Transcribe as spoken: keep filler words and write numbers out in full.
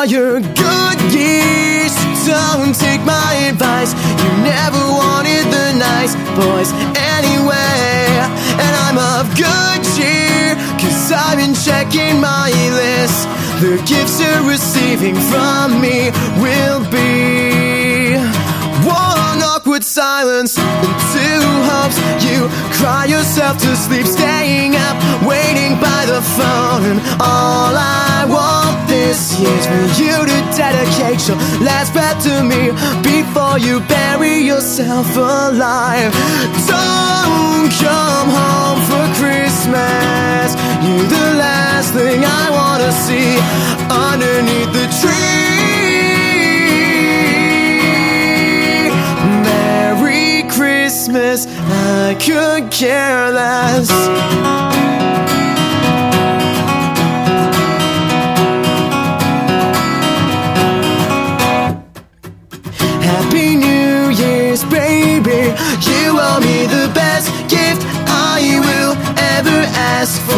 all your good years. Don't take my advice. You never wanted the nice boys anyway. And I'm of good cheer, cause I've been checking my list. The gifts you're receiving from me will be one awkward silence and two hopes. You cry yourself to sleep, staying up, waiting by the phone. And all I want this year's for you to dedicate your last breath to me before you bury yourself alive. Don't come home for Christmas. You're the last thing I wanna see underneath the tree. Merry Christmas, I could care less. Happy New Year's, baby. You owe me the best gift I will ever ask for.